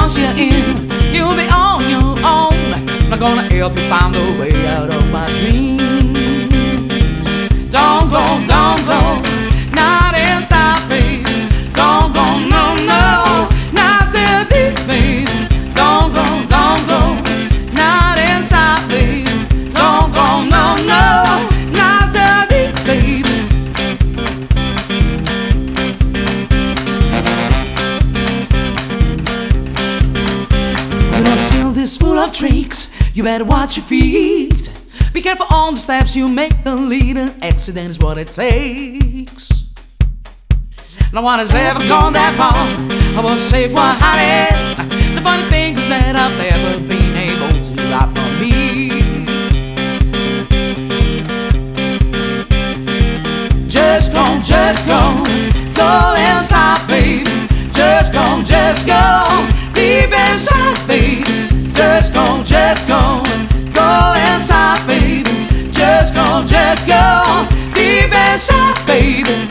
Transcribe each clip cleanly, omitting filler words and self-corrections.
once you're in, you'll be on your own. I'm gonna help you find a way out of my dreams. Don't go, not inside, baby. Don't go, no, not too deep, baby. Don't go, not inside, baby. Don't go, no, not too deep, baby. You know this world is full of tricks. You better watch your feet. Be careful on the steps you make. Believe an accident is what it takes. No one has ever gone that far. I was safe for hiding. The funny thing is that I've never been able to hide from me. Just go, go inside, baby. Just go, deep inside, baby. Just go, go inside, baby. Just go, deep inside, baby.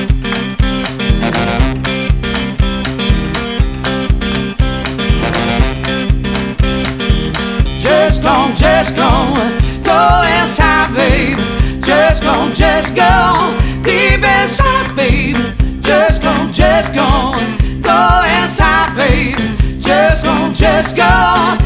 Just go, go inside, baby. Just go, deep inside, baby. Just go, go inside, baby. Just go,